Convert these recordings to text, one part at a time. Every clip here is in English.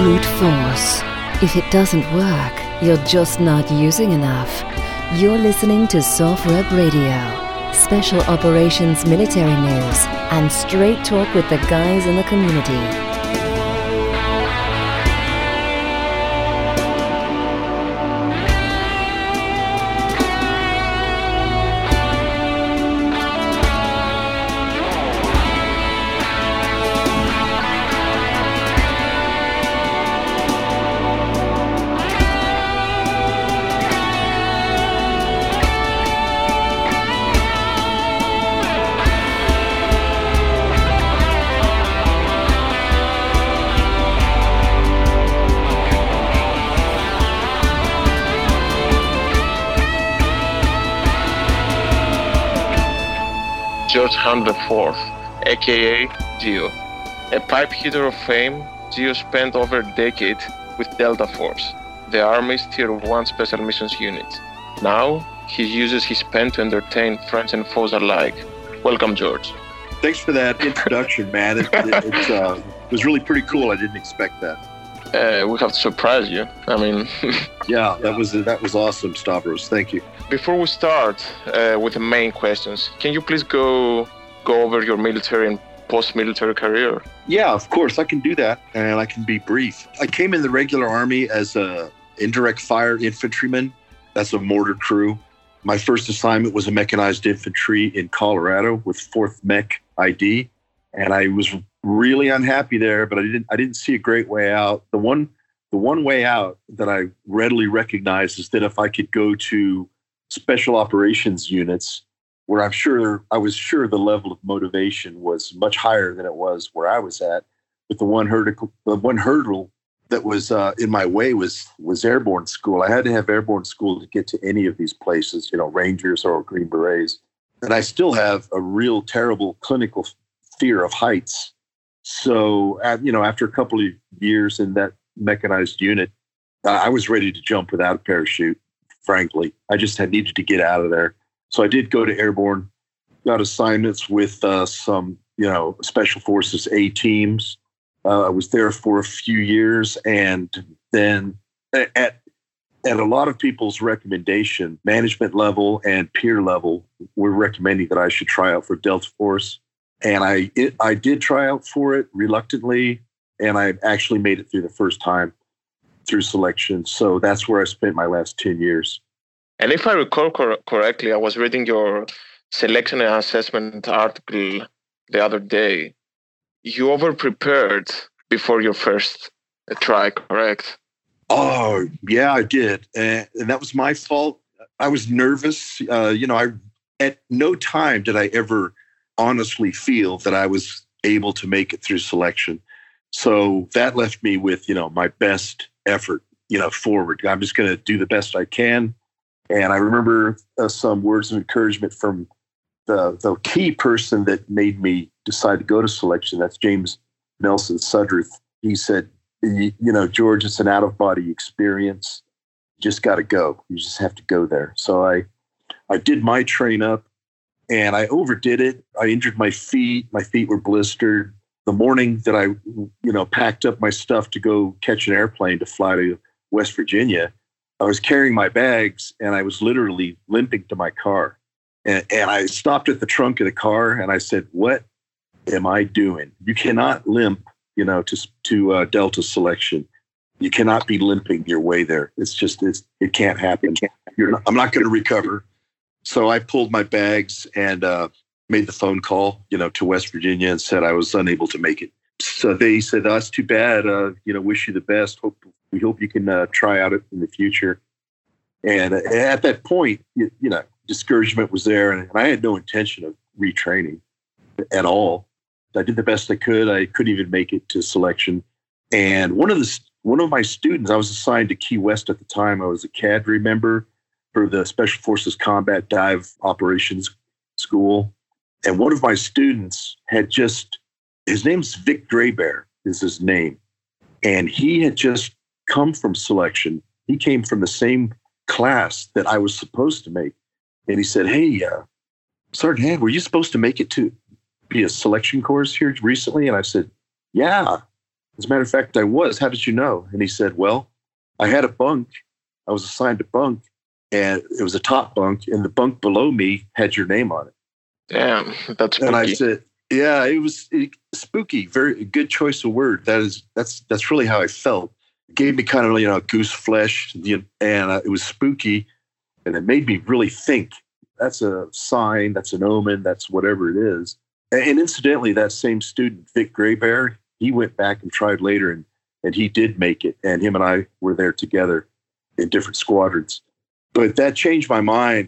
brute force. If it doesn't work, you're just not using enough. You're listening to SOFREP Radio, special operations military news, and straight talk with the guys in the community. George Hunt IV, aka Geo. A pipe hitter of fame, Geo spent over a decade with Delta Force, the Army's Tier 1 Special Missions unit. Now, he uses his pen to entertain friends and foes alike. Welcome, George. Thanks for that introduction, man. It was really pretty cool. I didn't expect that. We have to surprise you. I mean... Yeah, that was awesome, Stavros. Thank you. Before we start with the main questions, can you please go over your military and post-military career? Yeah, of course, I can do that, and I can be brief. I came in the regular Army as a indirect fire infantryman. That's a mortar crew. My first assignment was a mechanized infantry in Colorado with 4th Mech ID, and I was really unhappy there, but I didn't see a great way out. The one way out that I readily recognized is that if I could go to special operations units, where I was sure the level of motivation was much higher than it was where I was at. But the one hurdle that was in my way was airborne school. I had to have airborne school to get to any of these places, Rangers or Green Berets. And I still have a real terrible clinical fear of heights. So, after a couple of years in that mechanized unit, I was ready to jump without a parachute. Frankly, I just needed to get out of there. So I did go to airborne, got assignments with some, special forces A teams. I was there for a few years, and then at a lot of people's recommendation, management level and peer level were recommending that I should try out for Delta Force. And I did try out for it reluctantly, and I actually made it through the first time through selection. So that's where I spent my last 10 years. And if I recall correctly, I was reading your selection and assessment article the other day. You over-prepared before your first try, correct? Oh, yeah, I did. And that was my fault. I was nervous. At no time did I ever honestly feel that I was able to make it through selection. So that left me with, my best effort, forward. I'm just going to do the best I can. And I remember some words of encouragement from the key person that made me decide to go to selection. That's James Nelson Sudruth. He said, George, it's an out-of-body experience. You just got to go. You just have to go there. So I did my train up, and I overdid it. I injured my feet. My feet were blistered. The morning that I, packed up my stuff to go catch an airplane to fly to West Virginia, I was carrying my bags, and I was literally limping to my car. And I stopped at the trunk of the car, and I said, "What am I doing? You cannot limp, to Delta selection. You cannot be limping your way there. It can't happen. I'm not going to recover." So I pulled my bags and made the phone call, to West Virginia and said I was unable to make it. So they said, "That's too bad. Wish you the best. We hope you can try out it in the future." And at that point, discouragement was there, and I had no intention of retraining at all. I did the best I could. I couldn't even make it to selection. And one of my students, I was assigned to Key West at the time. I was a cadre member for the Special Forces Combat Dive Operations School. And one of my students his name's Vic Graybear is his name. And he had just come from selection. He came from the same class that I was supposed to make. And he said, "Hey, Sergeant Hand, were you supposed to make it to be a selection course here recently?" And I said, "Yeah." As a matter of fact, I was. How did you know? And he said, well, I had a bunk. I was assigned a bunk, and it was a top bunk, and the bunk below me had your name on it. Damn, that's spooky. And I said, yeah, it was spooky. Very good choice of word. That's really how I felt. It gave me kind of, goose flesh, and it was spooky, and it made me really think. That's a sign, that's an omen, that's whatever it is. And incidentally, that same student, Vic Graybear, he went back and tried later, and he did make it. And him and I were there together in different squadrons. But that changed my mind,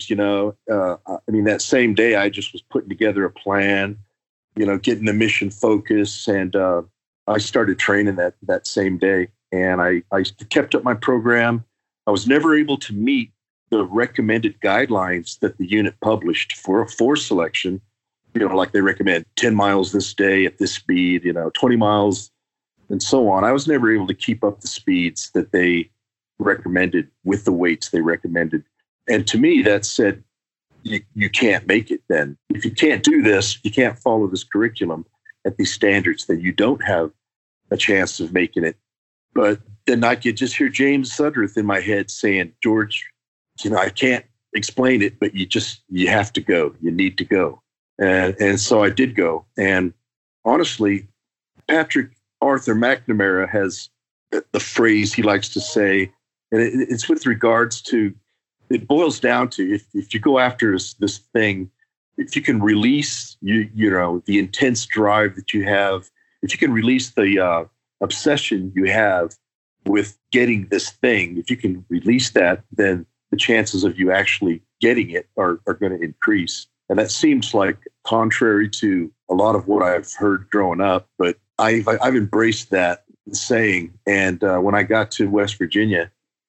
that same day I just was putting together a plan, getting the mission focus. And I started training that same day. And I kept up my program. I was never able to meet the recommended guidelines that the unit published for a force selection. Like they recommend 10 miles this day at this speed, 20 miles and so on. I was never able to keep up the speeds that they recommended with the weights they recommended. And to me, that said, you can't make it then. If you can't do this, you can't follow this curriculum at these standards, then you don't have a chance of making it. But then I could just hear James Sudworth in my head saying, George, I can't explain it, but you have to go. You need to go. And so I did go. And honestly, Patrick Arthur McNamara has the phrase he likes to say, and it's with regards to, it boils down to if you go after this thing, if you can release the intense drive that you have, if you can release the obsession you have with getting this thing, if you can release that, then the chances of you actually getting it are going to increase. And that seems like contrary to a lot of what I've heard growing up, but I've embraced that saying. And when I got to West Virginia,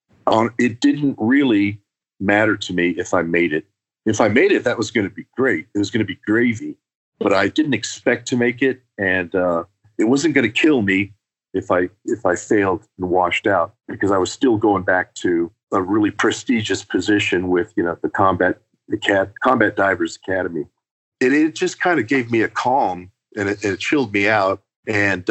it didn't really matter to me if I made it. If I made it, that was going to be great. It was going to be gravy. But I didn't expect to make it, and it wasn't going to kill me if I failed and washed out, because I was still going back to a really prestigious position with the Combat Divers Academy. It just kind of gave me a calm, and it chilled me out. And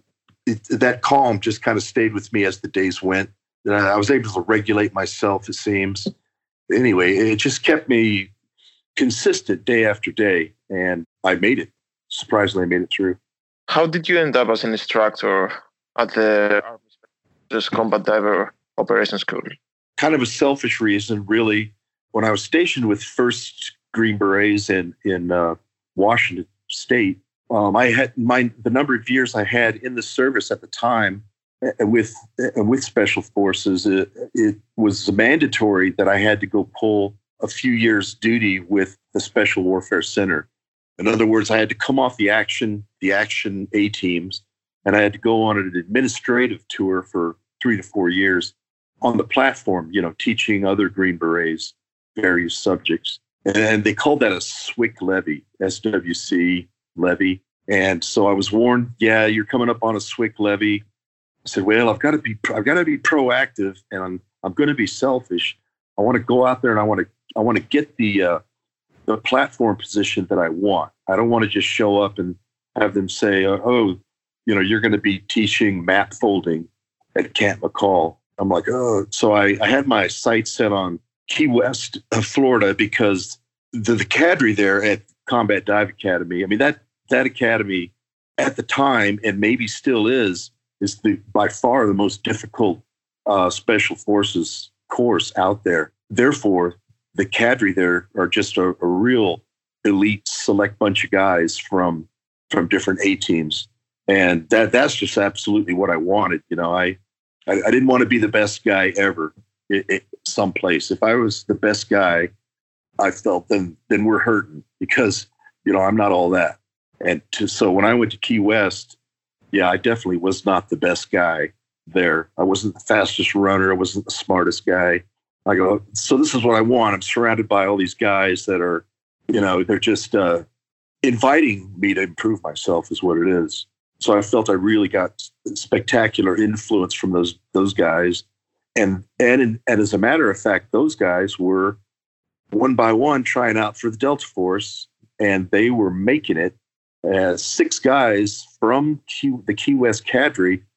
that calm just kind of stayed with me as the days went. I was able to regulate myself, it seems. Anyway, it just kept me consistent day after day, and I made it. Surprisingly, I made it through. How did you end up as an instructor at the Army Special Combat Diver Operations School? Kind of a selfish reason, really. When I was stationed with 1st Green Berets in Washington State, I had the number of years I had in the service at the time with Special Forces. It was mandatory that I had to go pull a few years duty with the Special Warfare Center. In other words, I had to come off the action A teams, and I had to go on an administrative tour for 3 to 4 years on the platform, teaching other Green Berets various subjects. And they called that a SWC levy, SWC levy. And so I was warned, yeah, you're coming up on a SWC levy. I said, well, I've got to be proactive, and I'm going to be selfish. I want to go out there and I want to get the platform position that I want. I don't want to just show up and have them say, you're going to be teaching map folding at Camp McCall. I'm like, oh. So I had my sights set on Key West, Florida, because the cadre there at Combat Dive Academy, I mean, that academy at the time, and maybe still is by far the most difficult special forces course out there. Therefore, the cadre there are just a real elite select bunch of guys from different A teams. And that's just absolutely what I wanted. I didn't want to be the best guy ever someplace. If I was the best guy, I felt then we're hurting, because, I'm not all that. And so when I went to Key West, yeah, I definitely was not the best guy there. I wasn't the fastest runner. I wasn't the smartest guy. I go, so this is what I want. I'm surrounded by all these guys that are, they're just inviting me to improve myself is what it is. So I felt I really got spectacular influence from those guys. And as a matter of fact, those guys were one by one trying out for the Delta Force, and they were making it. 6 guys from the Key West cadre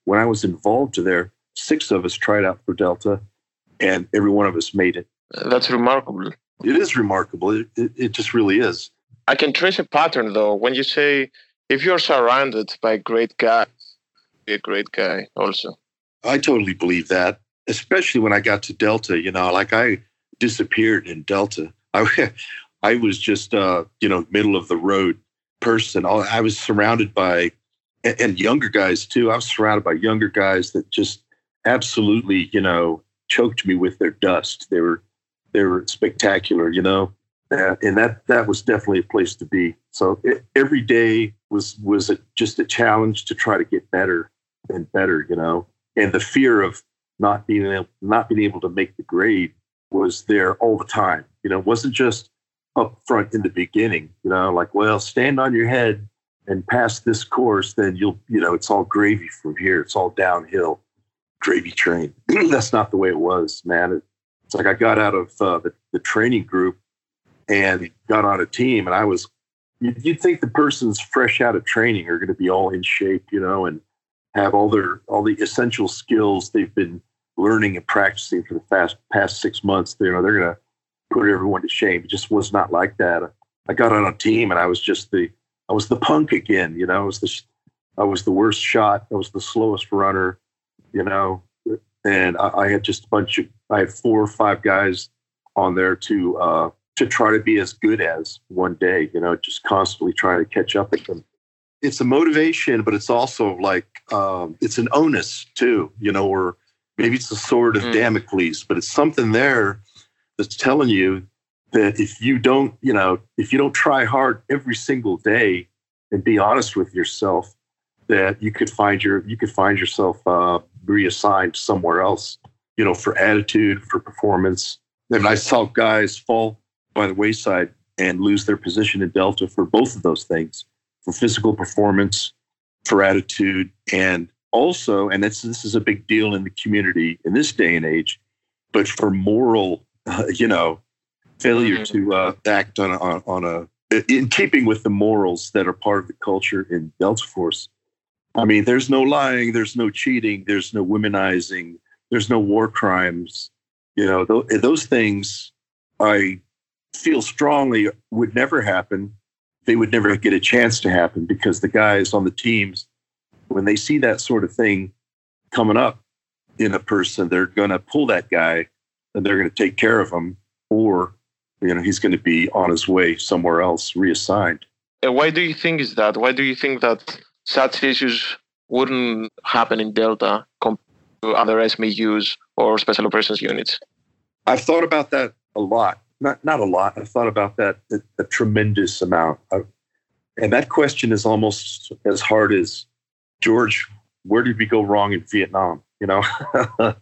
when I was involved there, 6 of us tried out for Delta, and every one of us made it. That's remarkable. It is remarkable. It just really is. I can trace a pattern, though, when you say if you're surrounded by great guys, be a great guy also. I totally believe that, especially when I got to Delta. Like I disappeared in Delta. I was just, middle of the road person. I was surrounded by, and younger guys too. I was surrounded by younger guys that just absolutely, choked me with their dust. They were spectacular, and that was definitely a place to be. So every day was just a challenge to try to get better and better, and the fear of not being able to make the grade was there all the time. It wasn't just up front in the beginning, like, well, stand on your head and pass this course, then it's all gravy from here. It's all downhill, gravy train. That's not the way it was, man. It's like I got out of the training group and got on a team, and you'd think the person's fresh out of training are going to be all in shape, and have all the essential skills they've been learning and practicing for the past 6 months. They're going to put everyone to shame. It just was not like that. I got on a team, and I was the punk again. I was the worst shot. I was the slowest runner. And I had just I had 4 or 5 guys on there to try to be as good as one day, just constantly trying to catch up with them. It's a motivation, but it's also like, it's an onus too, or maybe it's a sword of Damocles, but it's something there that's telling you that if you don't try hard every single day and be honest with yourself, that you could find yourself reassigned somewhere else, for attitude, for performance. And I saw guys fall by the wayside and lose their position in Delta for both of those things, for physical performance, for attitude, and also, and this is a big deal in the community in this day and age, but for moral, failure to act in keeping with the morals that are part of the culture in Delta Force. I mean, there's no lying, there's no cheating, there's no womenizing, there's no war crimes. Those things I feel strongly would never happen. They would never get a chance to happen because the guys on the teams, when they see that sort of thing coming up in a person, they're going to pull that guy and they're going to take care of him, or, he's going to be on his way somewhere else, reassigned. Why do you think is that? Why do you think that such issues wouldn't happen in Delta compared to other SMUs or special operations units? I've thought about that a lot. Not a lot. I've thought about that a tremendous amount. And that question is almost as hard as, George, where did we go wrong in Vietnam? I'm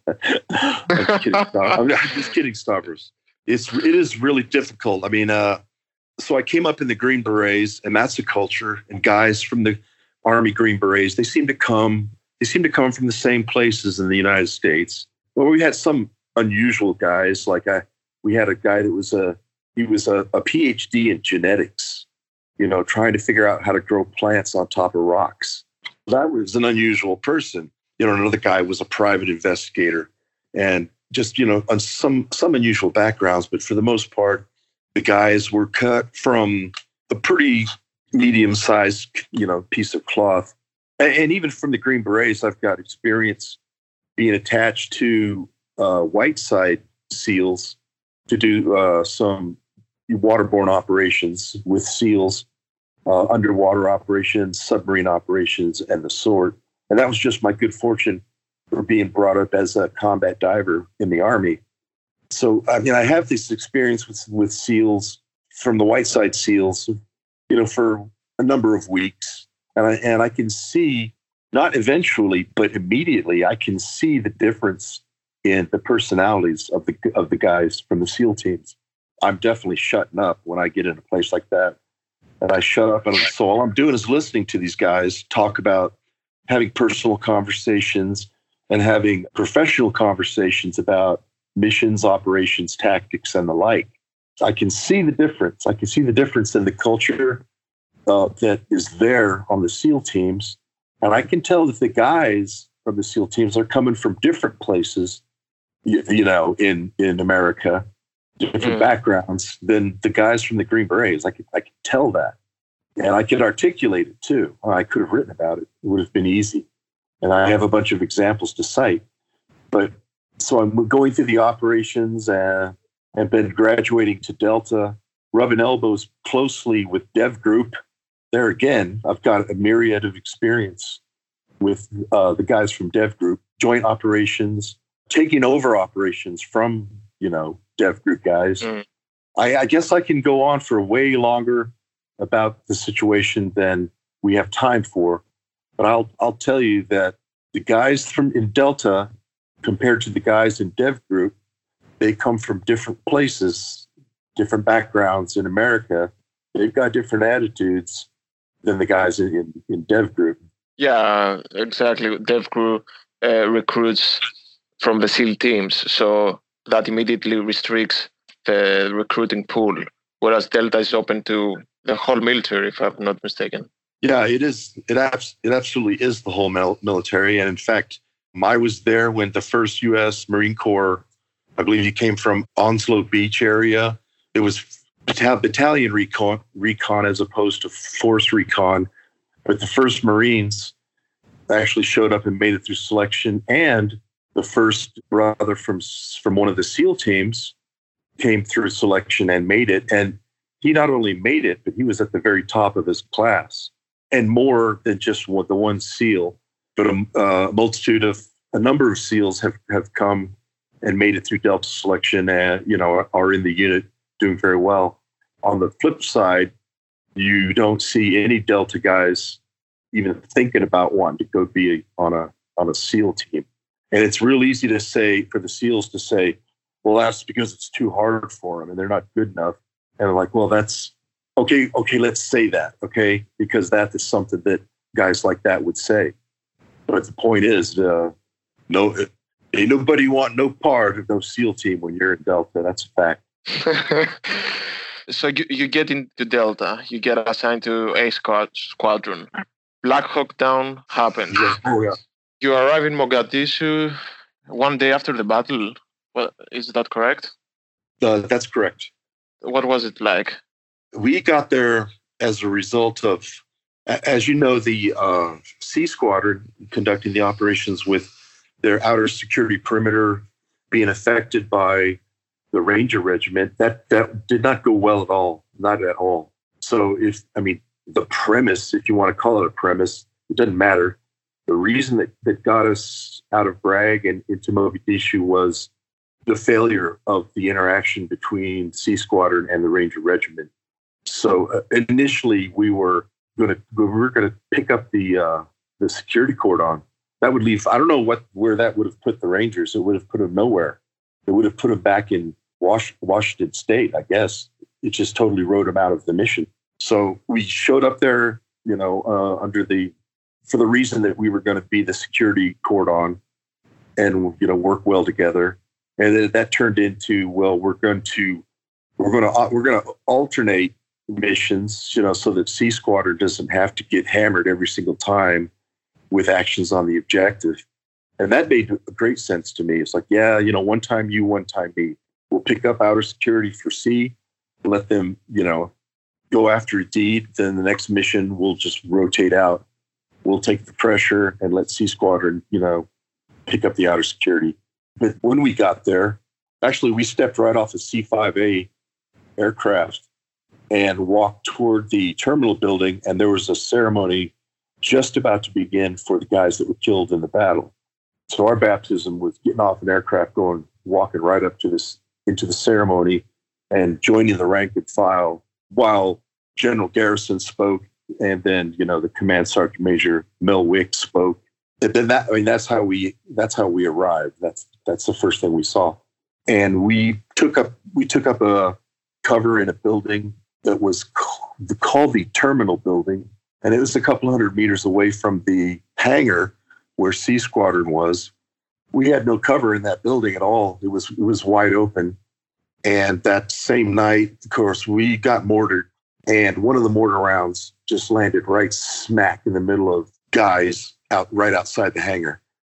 just kidding, Stavros. It is really difficult. I mean, so I came up in the Green Berets, and that's a culture. And guys from the Army Green Berets, they seem to come from the same places in the United States. Well, we had some unusual guys. Like we had a guy that was a PhD in genetics, trying to figure out how to grow plants on top of rocks. That was an unusual person. Another guy was a private investigator, and just, on some unusual backgrounds, but for the most part, the guys were cut from a pretty medium-sized, piece of cloth. And even from the Green Berets, I've got experience being attached to Whiteside SEALs to do some waterborne operations with SEALs, underwater operations, submarine operations, and the sort. And that was just my good fortune for being brought up as a combat diver in the Army. So, I mean, I have this experience with SEALs from the Whiteside SEALs, for a number of weeks. And I can see, not eventually, but immediately, I can see the difference in the personalities of the guys from the SEAL teams. I'm definitely shutting up when I get in a place like that. And I shut up, and so all I'm doing is listening to these guys talk about having personal conversations and having professional conversations about missions, operations, tactics, and the like. I can see the difference. I can see the difference in the culture that is there on the SEAL teams. And I can tell that the guys from the SEAL teams are coming from different places, in America, different backgrounds than the guys from the Green Berets. I could tell that. And I could articulate it too. I could have written about it. It would have been easy. And I have a bunch of examples to cite. But so I'm going through the operations and been graduating to Delta, rubbing elbows closely with Dev Group. There again, I've got a myriad of experience with the guys from Dev Group, joint operations, taking over operations from, Dev Group guys. I guess I can go on for way longer about the situation than we have time for. But I'll tell you that the guys in Delta, compared to the guys in Dev Group, they come from different places, different backgrounds in America. They've got different attitudes than the guys in Dev Group. Yeah, exactly. Dev Group recruits from the SEAL teams, so that immediately restricts the recruiting pool, whereas Delta is open to the whole military, if I'm not mistaken. Yeah, it is. It absolutely is the whole military. And in fact, I was there when the first U.S. Marine Corps, I believe he came from Onslow Beach area. It was battalion recon as opposed to force recon. But the first Marines actually showed up and made it through selection. And the first brother from one of the SEAL teams came through selection and made it. And he not only made it, but he was at the very top of his class. And more than just the one SEAL, but a number of SEALs have come and made it through Delta selection and, are in the unit doing very well. On the flip side, you don't see any Delta guys even thinking about wanting to go be on a SEAL team. And it's real easy to say, for the SEALs to say, well, that's because it's too hard for them and they're not good enough. And I'm like, well, that's okay, let's say that, okay? Because that is something that guys like that would say. But the point is, ain't nobody want no part of no SEAL team when you're in Delta. That's a fact. So you get into Delta, you get assigned to A Squadron. Black Hawk Down happens. Yeah. Oh, yeah. You arrive in Mogadishu one day after the battle. Well, is that correct? That's correct. What was it like? We got there as a result of, as you know, the C Squadron conducting the operations with their outer security perimeter being affected by the Ranger Regiment. That did not go well at all, not at all. So the premise, if you want to call it a premise, it doesn't matter. The reason that got us out of Bragg and into Mogadishu was the failure of the interaction between C Squadron and the Ranger Regiment. So initially, we were going to pick up the security cordon. That would leave. I don't know where that would have put the Rangers. It would have put them nowhere. It would have put them back in Washington State, I guess. It just totally wrote them out of the mission. So we showed up there, for the reason that we were going to be the security cordon and work well together. And then that turned into, well, we're going to alternate missions, so that C Squadron doesn't have to get hammered every single time with actions on the objective. And that made great sense to me. It's like, yeah, one time you, one time me. We'll pick up outer security for C, let them, go after D. Then the next mission, we'll just rotate out. We'll take the pressure and let C Squadron, pick up the outer security. But when we got there, actually, we stepped right off a C-5A aircraft and walked toward the terminal building, and there was a ceremony just about to begin for the guys that were killed in the battle. So our baptism was getting off an aircraft, walking right up to into the ceremony and joining the rank and file while General Garrison spoke, and then the Command Sergeant Major Mel Wick spoke. And then that's how we arrived. That's the first thing we saw, and we took up a cover in a building that was called the Terminal Building, and it was a couple hundred meters away from the hangar where C Squadron was. We had no cover in that building at all. It was wide open. And that same night, of course, we got mortared, and one of the mortar rounds just landed right smack in the middle of guys right outside the hangar.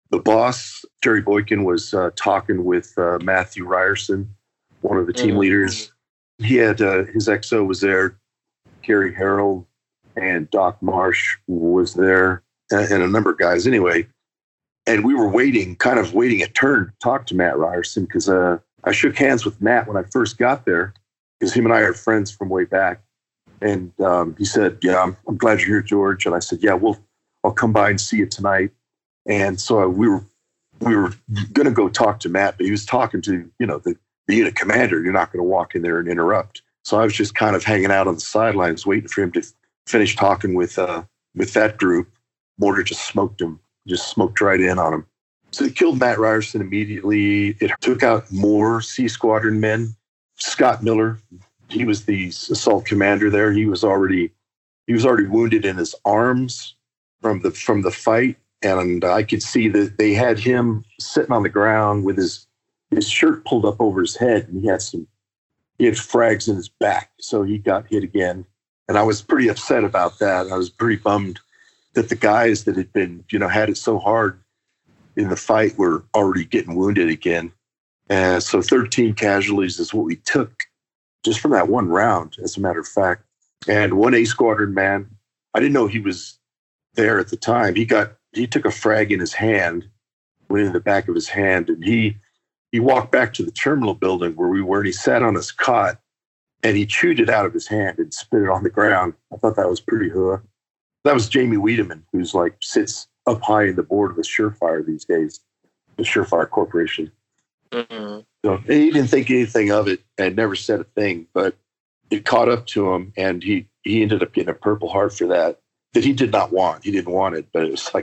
The boss, Jerry Boykin, was talking with Matthew Ryerson, one of the team leaders. He had his XO was there. Gary Harold and Doc Marsh was there, and a number of guys anyway. And we were waiting a turn to talk to Matt Ryerson, because I shook hands with Matt when I first got there, because him and I are friends from way back. And he said, "Yeah, I'm glad you're here, George." And I said, "Yeah, I'll come by and see you tonight." And so we were going to go talk to Matt, but he was talking to, the unit commander. You're not going to walk in there and interrupt. So I was just kind of hanging out on the sidelines, waiting for him to finish talking with that group. Mortar just smoked right in on him. So it killed Matt Ryerson immediately. It took out more C Squadron men. Scott Miller, he was the assault commander there. He was already wounded in his arms from the fight. And I could see that they had him sitting on the ground with his shirt pulled up over his head, and he had frags in his back. So he got hit again. And I was pretty upset about that. I was pretty bummed that the guys that had been, had it so hard in the fight were already getting wounded again. And so 13 casualties is what we took just from that one round, as a matter of fact. And one A Squadron man, I didn't know he was there at the time. He took a frag in his hand, went in the back of his hand, and he walked back to the terminal building where we were, and he sat on his cot, and he chewed it out of his hand and spit it on the ground. I thought that was pretty hood. That was Jamie Wiedemann, who's sits up high in the board of the Surefire these days, the Surefire Corporation. Mm-hmm. So he didn't think anything of it and never said a thing, but it caught up to him, and he ended up getting a Purple Heart for that he did not want. He didn't want it, but it was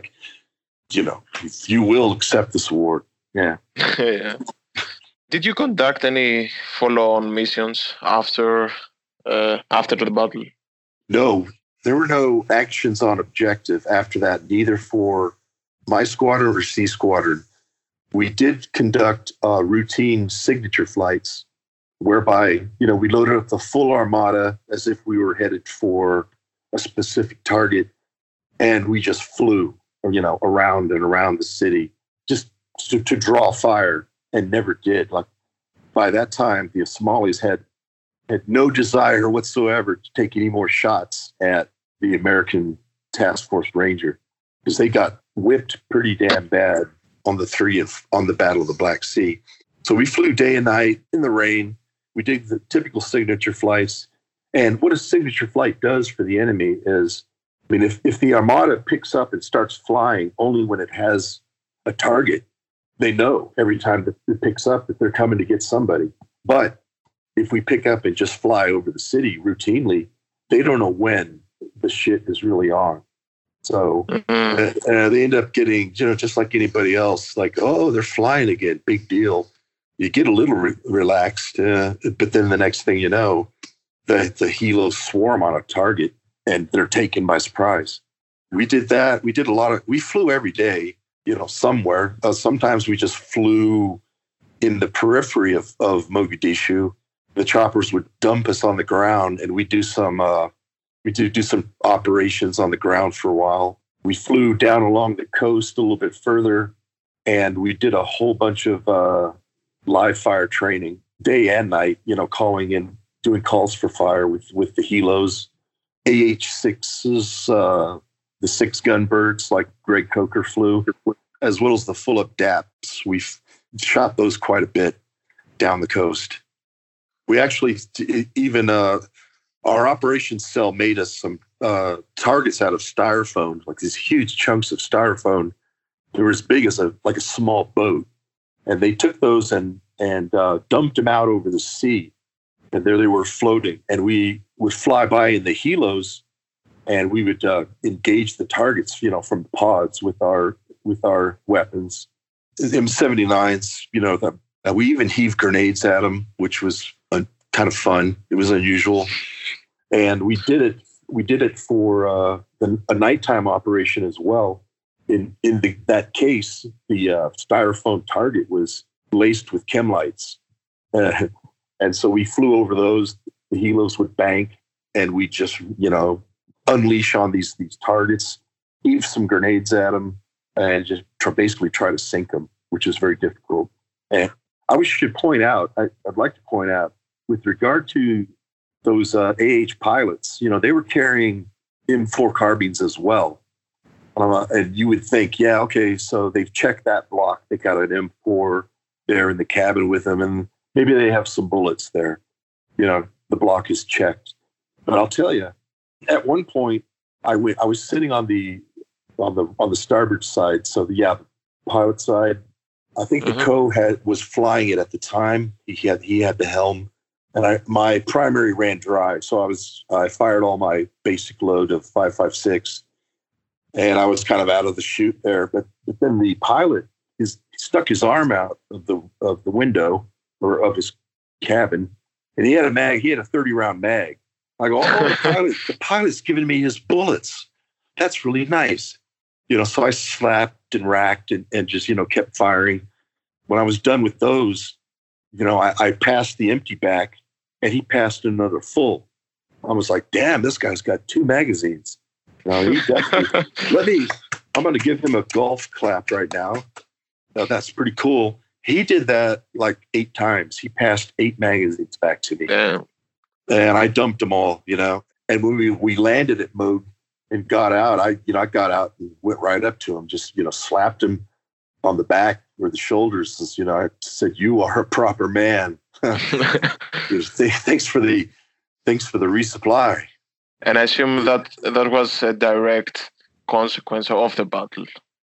you will accept this award. Yeah. Yeah. Did you conduct any follow-on missions after the battle? No, there were no actions on objective after that, neither for my squadron or C Squadron. We did conduct routine signature flights whereby, we loaded up the full armada as if we were headed for a specific target, and we just flew, around and around the city just to draw fire, and never did. By that time, the Somalis had no desire whatsoever to take any more shots at the American Task Force Ranger, because they got whipped pretty damn bad on the Battle of the Black Sea. So we flew day and night in the rain. We did the typical signature flights. And what a signature flight does for the enemy is, if the Armada picks up and starts flying only when it has a target, they know every time that it picks up that they're coming to get somebody. But if we pick up and just fly over the city routinely, they don't know when the shit is really on. So they end up getting, just like anybody else, oh, they're flying again, big deal. You get a little relaxed, but then the next thing you know, the helos swarm on a target and they're taken by surprise. We did that. We flew every day, somewhere. Sometimes we just flew in the periphery of Mogadishu. The choppers would dump us on the ground, and we do some operations on the ground for a while. We flew down along the coast a little bit further, and we did a whole bunch of live fire training, day and night, calling in, doing calls for fire with the helos, AH-6s, the 6-gun birds like Greg Coker flew, as well as the full-up DAPs. We've shot those quite a bit down the coast. We actually, even our operations cell made us some targets out of styrofoam, like these huge chunks of styrofoam. They were as big as a small boat. And they took those and dumped them out over the sea. And there they were floating. And we would fly by in the helos, and we would engage the targets, from the pods with our weapons. M79s, we even heaved grenades at them, which was kind of fun. It was unusual. And we did it for a nighttime operation as well. In that case, the styrofoam target was laced with chem lights. And so we flew over those. The helos would bank, and we just, unleash on these targets, heave some grenades at them, and just basically try to sink them, which is very difficult. And I should point out, I'd like to point out, with regard to those pilots, they were carrying M4 carbines as well. And you would think, yeah, okay, so they've checked that block. They got an M4 there in the cabin with them, and maybe they have some bullets there. The block is checked. But I'll tell you, at one point, I was sitting on the starboard side. So the pilot side. I think the co was flying it at the time. He had the helm, and my primary ran dry. So I fired all my basic load of 5.56, and I was kind of out of the chute there. But then the pilot stuck his arm out of the window or of his cabin, and he had a mag. He had a 30-round mag. I go, the pilot's giving me his bullets. That's really nice. So I slapped and racked and just, kept firing. When I was done with those, I passed the empty back, and he passed another full. I was like, damn, this guy's got 2 magazines. He definitely, I'm going to give him a golf clap right now. Now, that's pretty cool. He did that like 8 times. He passed 8 magazines back to me. Damn. And I dumped them all, And when we landed at Moog and got out, I got out and went right up to him, just, slapped him on the back or the shoulders. I said, "You are a proper man." Thanks for the resupply. And I assume that was a direct consequence of the battle.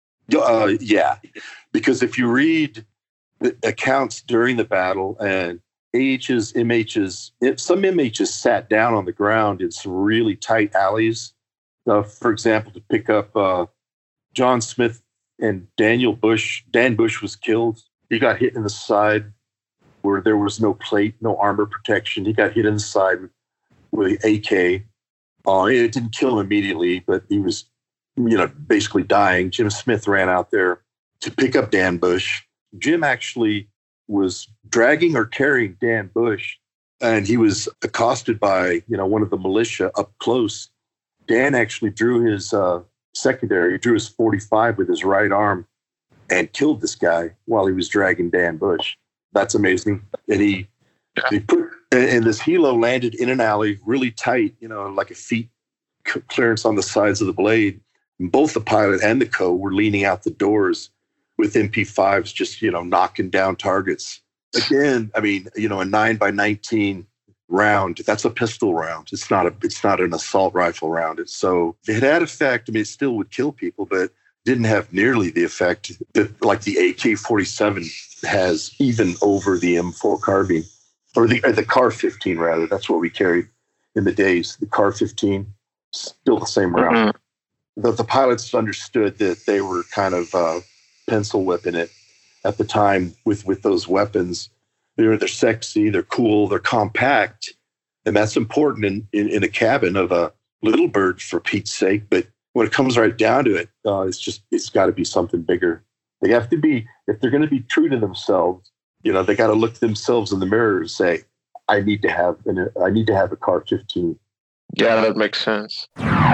Yeah, because if you read the accounts during the battle, and AHs, MHs, some MHs sat down on the ground in some really tight alleys. For example, to pick up John Smith and Dan Bush was killed. He got hit in the side where there was no plate, no armor protection. He got hit in the side with an AK. It didn't kill him immediately, but he was, basically dying. Jim Smith ran out there to pick up Dan Bush. Jim actually was dragging or carrying Dan Bush, and he was accosted by, one of the militia up close. Dan actually drew his secondary, drew his 45 with his right arm and killed this guy while he was dragging Dan Bush. That's amazing. And he put, and this helo landed in an alley really tight, like a feet clearance on the sides of the blade. And both the pilot and the co were leaning out the doors with MP5s, just, knocking down targets. Again, a 9x19 round, that's a pistol round. It's not an assault rifle round. So it had effect. It still would kill people, but didn't have nearly the effect that like the AK-47 has, even over the M4 carbine, or the CAR-15 rather. That's what we carried in the days. The CAR-15, still the same round. Mm-hmm. The pilots understood that they were kind of pencil whipping it at the time with those weapons. They're sexy, they're cool, they're compact, and that's important in a cabin of a little bird, for Pete's sake. But when it comes right down to it, it's got to be something bigger. They have to be, if they're going to be true to themselves, they got to look themselves in the mirror and say, I need to have a CAR-15. Yeah, that makes sense.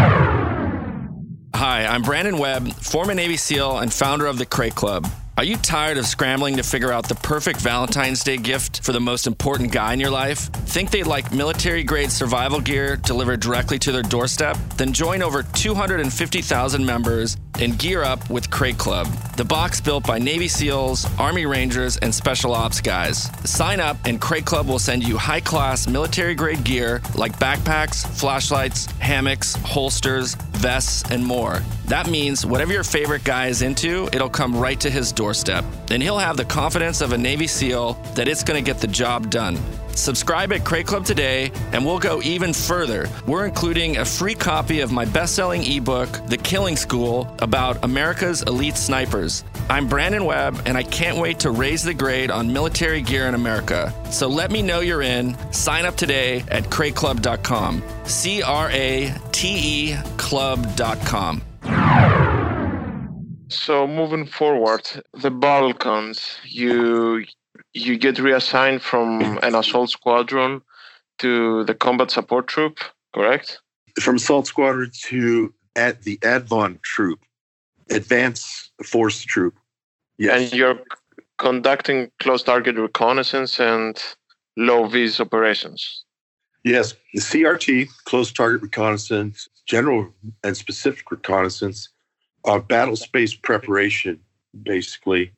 Hi, I'm Brandon Webb, former Navy SEAL and founder of the Crate Club. Are you tired of scrambling to figure out the perfect Valentine's Day gift for the most important guy in your life? Think they'd like military-grade survival gear delivered directly to their doorstep? Then join over 250,000 members and gear up with Crate Club, the box built by Navy SEALs, Army Rangers, and Special Ops guys. Sign up and Crate Club will send you high-class military-grade gear like backpacks, flashlights, hammocks, holsters, vests, and more. That means whatever your favorite guy is into, it'll come right to his doorstep. And he'll have the confidence of a Navy SEAL that it's going to get the job done. Subscribe at Crate Club today, and we'll go even further. We're including a free copy of my best-selling ebook, The Killing School, about America's elite snipers. I'm Brandon Webb, and I can't wait to raise the grade on military gear in America. So let me know you're in. Sign up today at crateclub.com. CRATE club.com. So moving forward, the Balkans, you get reassigned from an assault squadron to the combat support troop, correct? From assault squadron to the Advon troop. Advanced Force Troop. Yes. And you're conducting close target reconnaissance and low-vis operations. Yes, the CRT, close target reconnaissance, general and specific reconnaissance, battle space preparation, basically.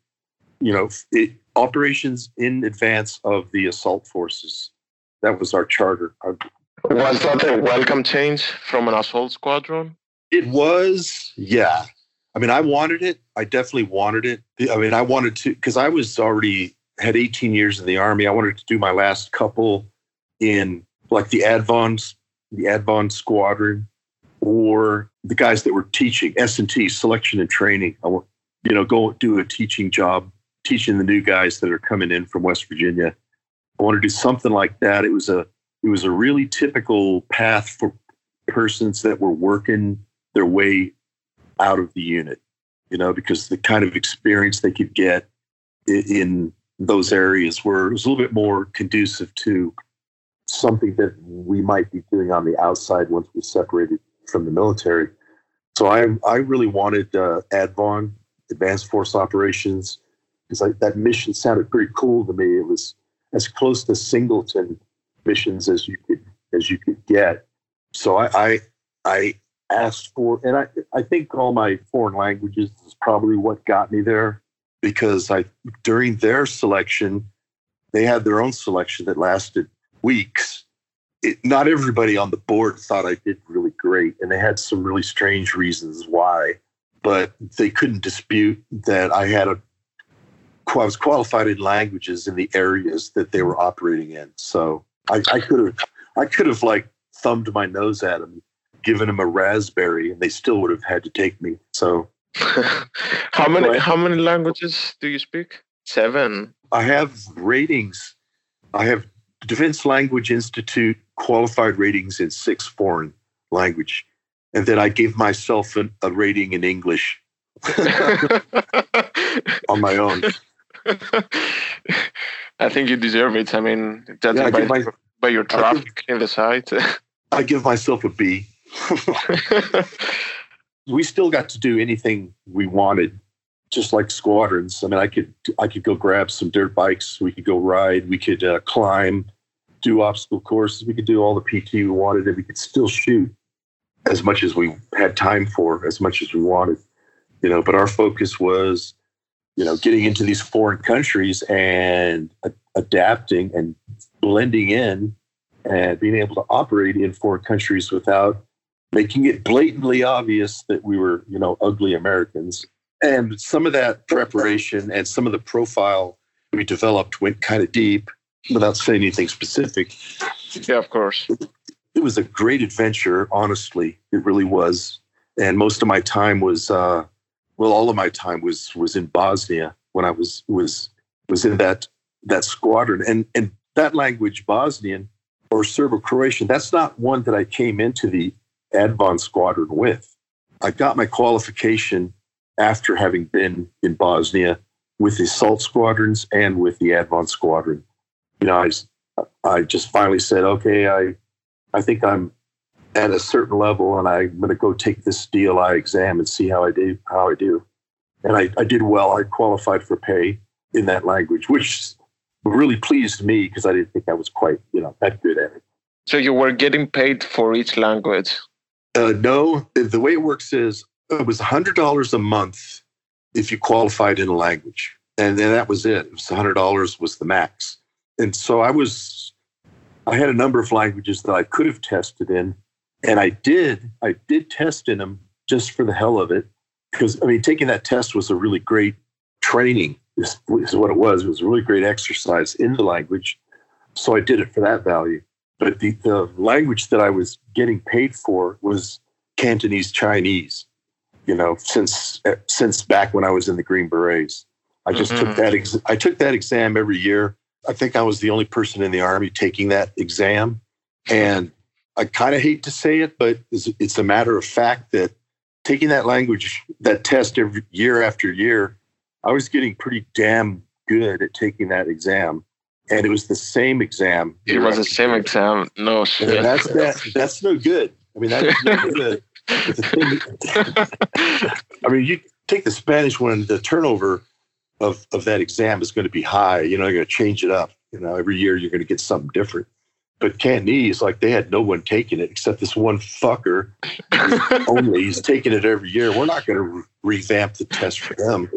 Operations in advance of the assault forces. That was our charter. Was that a welcome change from an assault squadron? It was, yeah. I mean, I wanted it. I definitely wanted it. I mean, I wanted to, because I was already had 18 years in the Army. I wanted to do my last couple in like the Advon squadron, or the guys that were teaching S&T, selection and training. I want, go do a teaching job, teaching the new guys that are coming in from West Virginia. I want to do something like that. It was a really typical path for persons that were working their way out of the unit, because the kind of experience they could get in those areas where it was a little bit more conducive to something that we might be doing on the outside once we separated from the military. So I really wanted ADVON, Advanced Force Operations, because that mission sounded pretty cool to me. It was as close to singleton missions as you could get. So I asked for, and I think all my foreign languages is probably what got me there, because during their selection, they had their own selection that lasted weeks. Not everybody on the board thought I did really great, and they had some really strange reasons why, but they couldn't dispute that I was qualified in languages in the areas that they were operating in. So I could have like thumbed my nose at them, given them a raspberry, and they still would have had to take me. So how many languages do you speak? 7. I have ratings. I have Defense Language Institute qualified ratings in 6 foreign language, and then I gave myself a rating in English on my own. I think you deserve it. I mean, judging by your traffic in the site. I give myself a B. We still got to do anything we wanted, just like squadrons. I mean, I could go grab some dirt bikes. We could go ride. We could climb, do obstacle courses. We could do all the PT we wanted, and we could still shoot as much as we had time for, as much as we wanted. But our focus was, getting into these foreign countries and adapting and blending in and being able to operate in foreign countries without making it blatantly obvious that we were, ugly Americans. And some of that preparation and some of the profile we developed went kind of deep, without saying anything specific. Yeah, of course. It was a great adventure, honestly. It really was. And most of my time was, all of my time was in Bosnia when I was in that squadron. And that language, Bosnian or Serbo-Croatian, that's not one that I came into the ADVON squadron with. I got my qualification after having been in Bosnia with the assault squadrons and with the ADVON squadron. I just finally said, okay, I think I'm at a certain level, and I'm going to go take this DLI exam and see how I do. And I did well. I qualified for pay in that language, which really pleased me because I didn't think I was quite, that good at it. So you were getting paid for each language? No, the way it works is it was $100 a month if you qualified in a language. And then that was it. It was $100 was the max. And so I had a number of languages that I could have tested in. And I did test in them just for the hell of it. Because, taking that test was a really great training, is what it was. It was a really great exercise in the language. So I did it for that value. But the language that I was getting paid for was Cantonese Chinese, since back when I was in the Green Berets. I just took that. I took that exam every year. I think I was the only person in the Army taking that exam. And I kind of hate to say it, but it's a matter of fact that taking that language, that test every year after year, I was getting pretty damn good at taking that exam. And it was the same exam. It was the same exam. No shit. That's no good. That's no good. take the Spanish one, the turnover of that exam is going to be high. You're going to change it up. Every year you're going to get something different. But Cantonese, like, they had no one taking it except this one fucker. He's taking it every year. We're not going to revamp the test for them.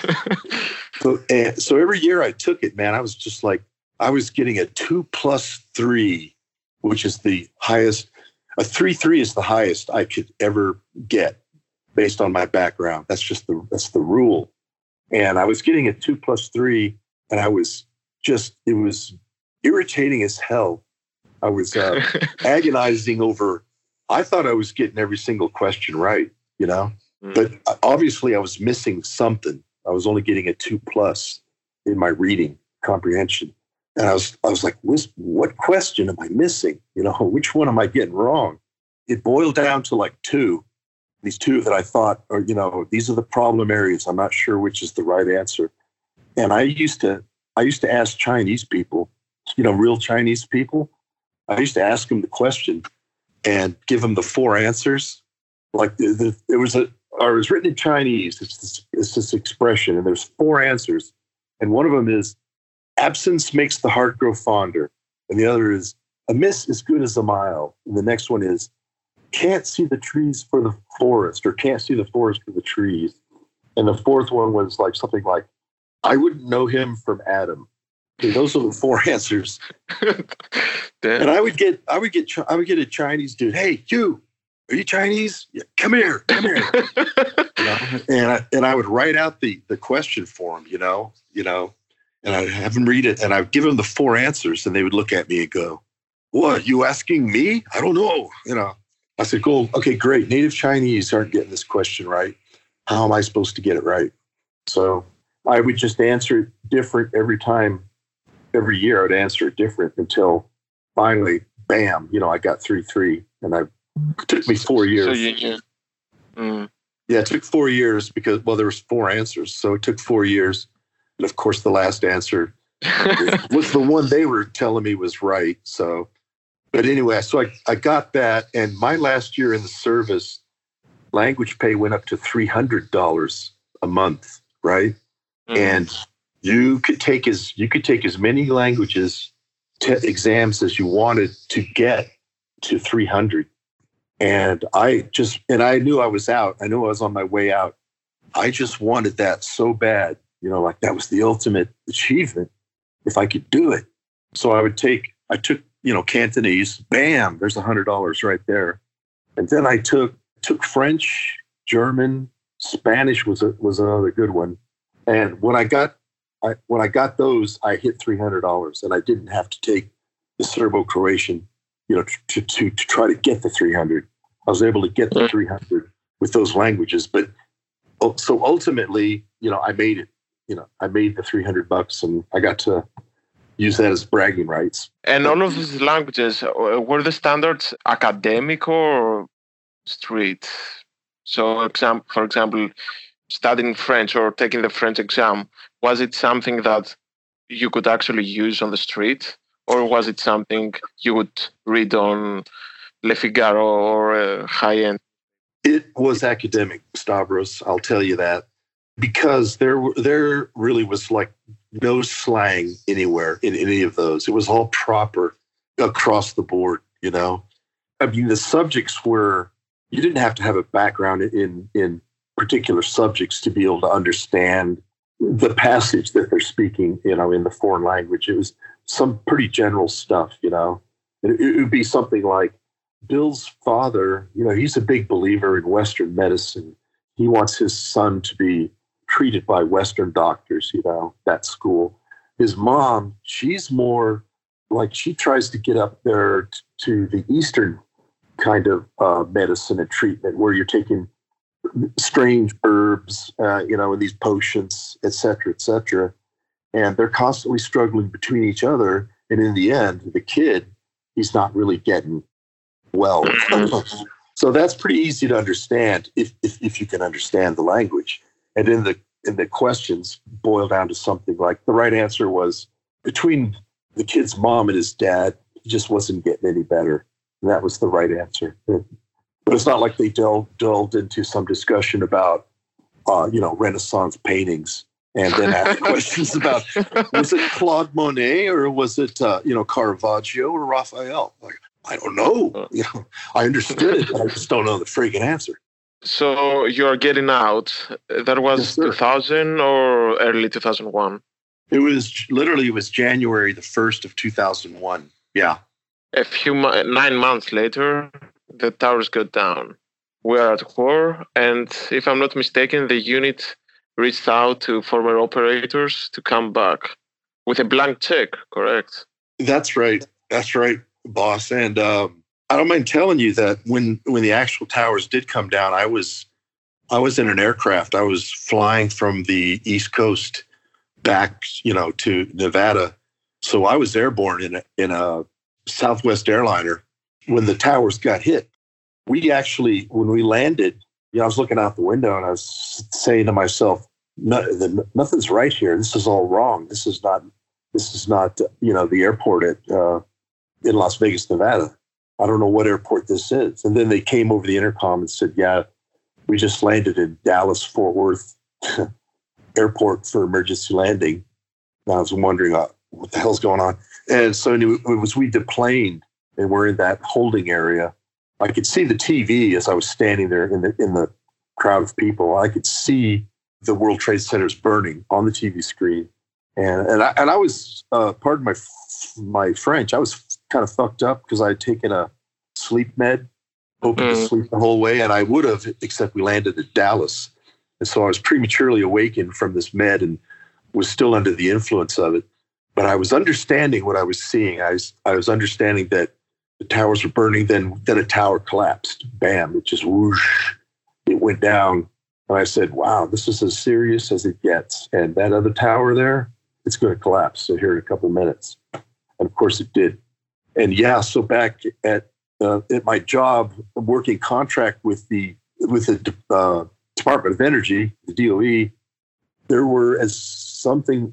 So every year I took it, man, I was just like, I was getting a 2+3, which is the highest. A 3.3 is the highest I could ever get based on my background. That's the rule. And I was getting a 2+3, and I was it was irritating as hell. I was agonizing over, I thought I was getting every single question right, but obviously I was missing something. I was only getting a 2+ in my reading comprehension. And I was like, what question am I missing? Which one am I getting wrong? It boiled down to like these two that I thought are, these are the problem areas. I'm not sure which is the right answer. And I used to ask Chinese people, real Chinese people. I used to ask them the question and give them the 4 answers. Like it was written in Chinese. It's this expression, and there's 4 answers. And one of them is, absence makes the heart grow fonder. And the other is, a miss is good as a mile. And the next one is, can't see the trees for the forest, or can't see the forest for the trees. And the 4th one was like something like, I wouldn't know him from Adam. Okay, those are the 4 answers. And I would get a Chinese dude. Hey, you, are you Chinese? Yeah, come here. And I would write out the question for him, and I'd have him read it, and I'd give him the 4 answers, and they would look at me and go, "What, you asking me? I don't know." I said, "Cool, okay, great. Native Chinese aren't getting this question right. How am I supposed to get it right?" So I would just answer it different every time. Every year I'd answer it different until finally, bam, I got 3.3, and it took me 4 years. Yeah, it took 4 years because, there was 4 answers. So it took 4 years. And of course, the last answer was the one they were telling me was right. So, but anyway, so I got that. And my last year in the service, language pay went up to $300 a month, right? Mm-hmm. And you could take as many languages exams as you wanted to get to 300. And I knew I was out. I knew I was on my way out. I just wanted that so bad, like that was the ultimate achievement if I could do it. So I took Cantonese, bam, there's $100 right there. And then I took French, German, Spanish was another good one. And when I got those, I hit $300, and I didn't have to take the Serbo-Croatian, to try to get the 300. I was able to get the 300 with those languages. But so ultimately, I made it. I made the $300, and I got to use that as bragging rights. And all of these languages, were the standards academic or street? So, for example, studying French or taking the French exam, was it something that you could actually use on the street, or was it something you would read on Le Figaro or high-end? It was academic, Stavros, I'll tell you that, because there really was like no slang anywhere in any of those. It was all proper across the board, I mean, the subjects were, you didn't have to have a background in particular subjects to be able to understand the passage that they're speaking, in the foreign language. It was some pretty general stuff, It would be something like, Bill's father, he's a big believer in Western medicine. He wants his son to be treated by Western doctors, that school. His mom, she's more like, she tries to get up there to the Eastern kind of medicine and treatment, where you're taking strange herbs, and these potions, et cetera, and they're constantly struggling between each other. And in the end, the kid, he's not really getting well. So that's pretty easy to understand if you can understand the language. And in the questions boil down to something like, the right answer was, between the kid's mom and his dad, he just wasn't getting any better. And that was the right answer. But it's not like they delved into some discussion about, Renaissance paintings, and then ask questions about, was it Claude Monet or was it, Caravaggio or Raphael? Like, I don't know. I understood it, but I just don't know the friggin' answer. So you're getting out. That was 2000 or early 2001? It was January the 1st of 2001. Yeah. 9 months later, the towers go down. We're at war, and if I'm not mistaken, the unit reached out to former operators to come back with a blank check, correct? That's right, boss. And I don't mind telling you that when the actual towers did come down, I was in an aircraft. I was flying from the East Coast back, to Nevada. So I was airborne in a Southwest airliner when the towers got hit. We actually, when we landed, I was looking out the window and I was saying to myself, nothing's right here. This is all wrong. This is not, the airport in Las Vegas, Nevada. I don't know what airport this is. And then they came over the intercom and said, yeah, we just landed in Dallas-Fort Worth airport for emergency landing. And I was wondering, what the hell's going on? And so we deplaned and we're in that holding area. I could see the TV as I was standing there in the crowd of people. I could see the World Trade Centers burning on the TV screen. And I was, pardon my French, I was kind of fucked up because I had taken a sleep med, hoping to sleep the whole way. And I would have, except we landed at Dallas. And so I was prematurely awakened from this med and was still under the influence of it. But I was understanding what I was seeing. I was understanding that the towers were burning. Then a tower collapsed. Bam! It just whoosh. It went down. And I said, wow, this is as serious as it gets. And that other tower there, it's going to collapse. So here in a couple of minutes. And of course it did. And yeah, so back at my job, working contract with the Department of Energy, the DOE, there were as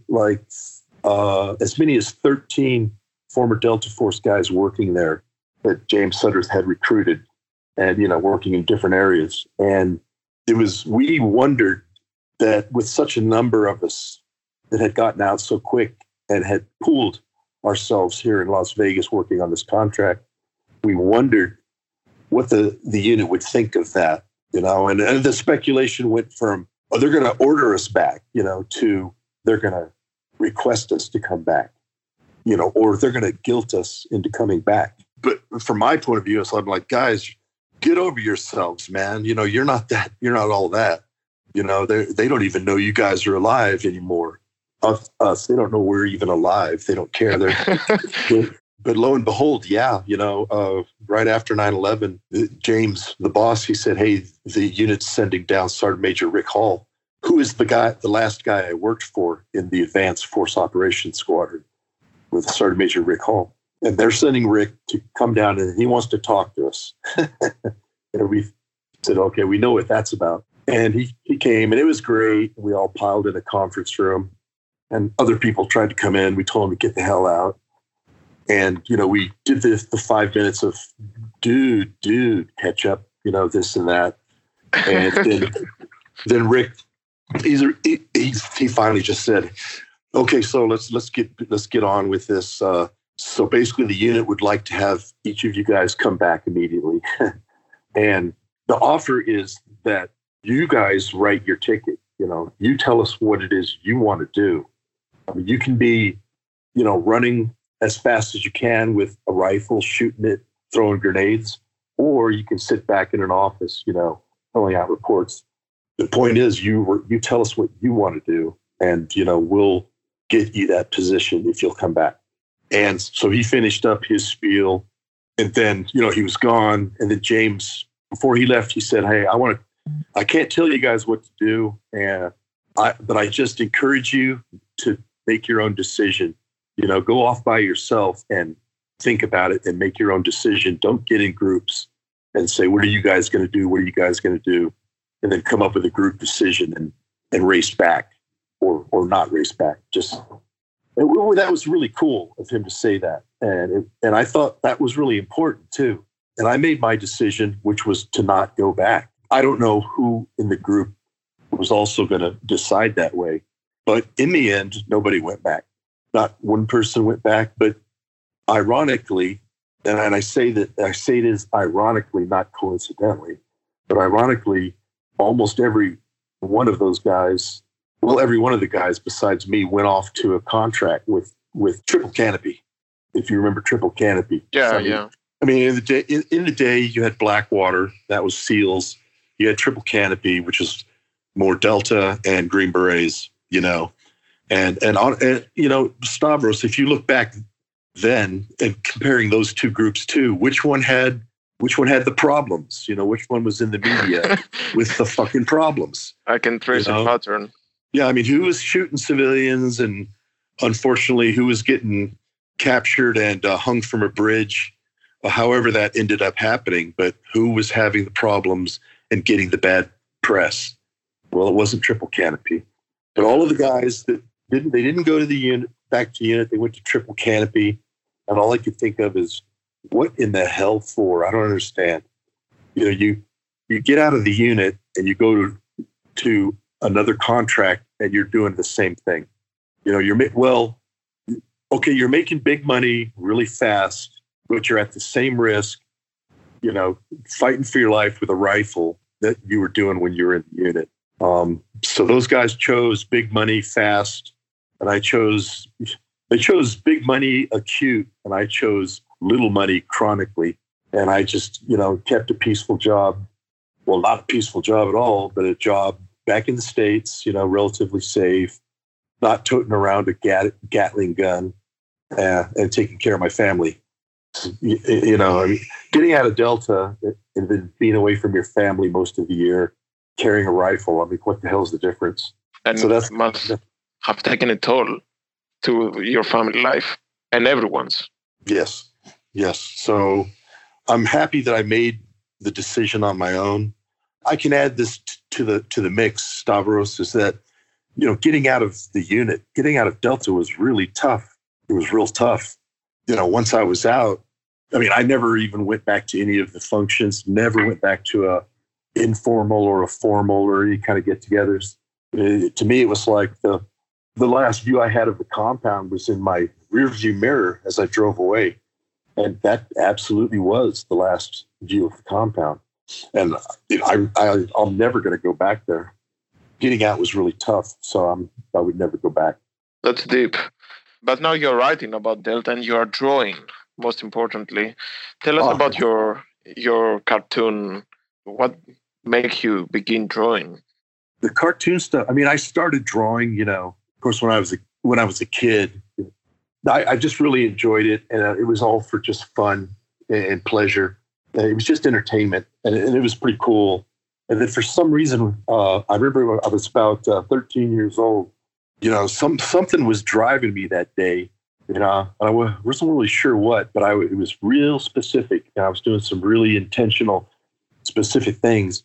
many as 13 former Delta Force guys working there that James Sutterth had recruited and, working in different areas. And we wondered that with such a number of us that had gotten out so quick and had pooled ourselves here in Las Vegas working on this contract, we wondered what the unit would think of that, and the speculation went from, they're going to order us back, to they're going to request us to come back, or they're going to guilt us into coming back. But from my point of view, I'm like, guys, get over yourselves, man. You're not all that. They don't even know you guys are alive anymore. Us, they don't know we're even alive. They don't care. But lo and behold, right after 9/11, James, the boss, he said, hey, the unit's sending down Sergeant Major Rick Hall, who is the last guy I worked for in the Advanced Force Operations Squadron with Sergeant Major Rick Hall. And they're sending Rick to come down and he wants to talk to us. We said, okay, we know what that's about. And he came and it was great. We all piled in a conference room and other people tried to come in. We told them to get the hell out. And, we did the 5 minutes of, dude, catch up, this and that. And then Rick, he finally just said, okay, so let's get on with this. So basically the unit would like to have each of you guys come back immediately. And the offer is that you guys write your ticket. You tell us what it is you want to do. I mean, you can be, running as fast as you can with a rifle, shooting it, throwing grenades, or you can sit back in an office, filling out reports. The point is you tell us what you want to do and, we'll get you that position if you'll come back. And so he finished up his spiel and then, he was gone. And then James, before he left, he said, hey, I can't tell you guys what to do. But I just encourage you to make your own decision. Go off by yourself and think about it and make your own decision. Don't get in groups and say, what are you guys going to do? What are you guys going to do? And then come up with a group decision and race back or not race back. That was really cool of him to say that. And I thought that was really important too. And I made my decision, which was to not go back. I don't know who in the group was also going to decide that way. But in the end, nobody went back. Not one person went back, but ironically, and I say it is ironically, not coincidentally, but ironically, almost every one of those guys, every one of the guys besides me went off to a contract with Triple Canopy. If you remember Triple Canopy. Yeah. I mean, in the day, you had Blackwater, that was SEALs. You had Triple Canopy, which is more Delta and Green Berets, and Stavros, if you look back then and comparing those two groups too, which one had the problems? Which one was in the media with the fucking problems? I can trace a pattern. Yeah, I mean, who was shooting civilians, and unfortunately, who was getting captured and hung from a bridge, however that ended up happening, but who was having the problems and getting the bad press? Well, it wasn't Triple Canopy, but all of the guys that didn't go to the unit, back to unit, they went to Triple Canopy, and all I could think of is, what in the hell for? I don't understand. You get out of the unit and you go to another contract and you're doing the same thing. You're making big money really fast, but you're at the same risk, fighting for your life with a rifle that you were doing when you were in the unit. So those guys chose big money fast, and they chose big money acute, and I chose little money chronically. And I just, kept a peaceful job. Well, not a peaceful job at all, but a job back in the States, relatively safe, not toting around a Gatling gun, and taking care of my family. Getting out of Delta and then being away from your family most of the year, carrying a rifle. I mean, what the hell's the difference? And so that must have taken a toll to your family life and everyone's. Yes. So I'm happy that I made the decision on my own. I can add this to the mix, Stavros, is that, getting out of the unit, getting out of Delta was really tough. It was real tough. Once I was out, I mean, I never even went back to any of the functions, never went back to a informal or a formal or any kind of get-togethers. To me, it was like the last view I had of the compound was in my rearview mirror as I drove away. And that absolutely was the last view of the compound. And I'm never going to go back there. Getting out was really tough, so I would never go back. That's deep. But now you're writing about Delta and you are drawing, most importantly. Tell us about your cartoon. What makes you begin drawing? The cartoon stuff. I mean, I started drawing, of course, when I was a kid. I just really enjoyed it, and it was all for just fun and pleasure. And it was just entertainment, and it was pretty cool. And then for some reason, I remember I was about 13 years old. Something was driving me that day. And I wasn't really sure what, but it was real specific. And I was doing some really intentional, specific things.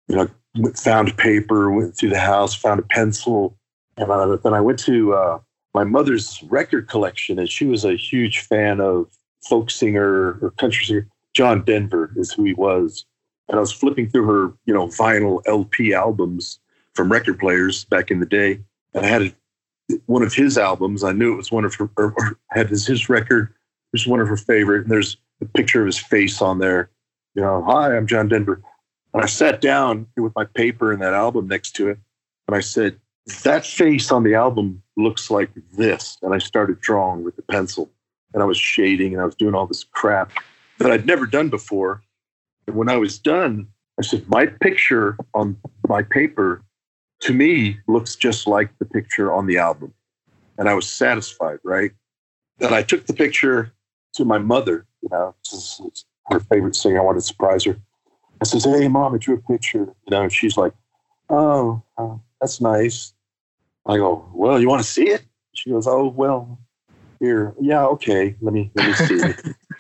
Found paper, went through the house, found a pencil, and then I went to my mother's record collection, and she was a huge fan of folk singer or country singer. John Denver is who he was. And I was flipping through her, vinyl LP albums from record players back in the day. And I had one of his albums. I knew it was one of her, or had his record. It was one of her favorite. And there's a picture of his face on there. Hi, I'm John Denver. And I sat down with my paper and that album next to it. And I said, that face on the album looks like this. And I started drawing with the pencil. And I was shading and I was doing all this crap that I'd never done before. And when I was done, I said, my picture on my paper, to me, looks just like the picture on the album. And I was satisfied, right? And I took the picture to my mother, it's her favorite singer. I wanted to surprise her. I says, hey, Mom, I drew a picture. And she's like, oh, that's nice. I go, well, you want to see it? She goes, oh, well, here. Yeah, okay. Let me see it.